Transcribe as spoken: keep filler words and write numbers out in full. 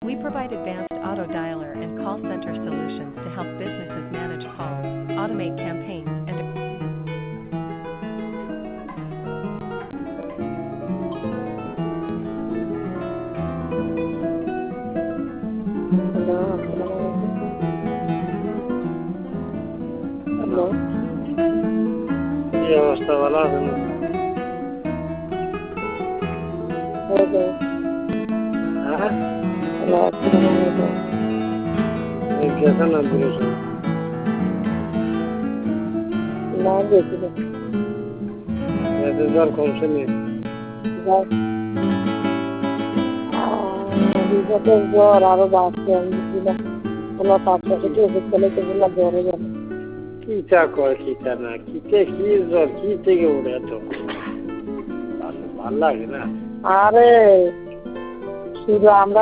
We provide advanced auto dialer and call center solutions to help businesses manage calls, automate campaigns, and hello, আসসালামু আলাইকুম। Hello, কি অবস্থা, ভালো আছেন? Hello, হ্যাঁ, হ্যালো, আসসালামু আলাইকুম। এই গেছেন আব্দুল হোসেন? না গেছিল, এতে জ্বর কমছে নি? যাই রিপোর্টের জ্বর আরো বাড়ছে। আমি বুঝছিলাম ওনার পাঁচটা থেকে ওষুধ খেলে তো বললাম জ্বরে যাবে। কিটা কয় কিটা না, কিতে কি জ্বর, কি থেকে ওঠে এত? ভাল লাগে না। আরে শুধু আমরা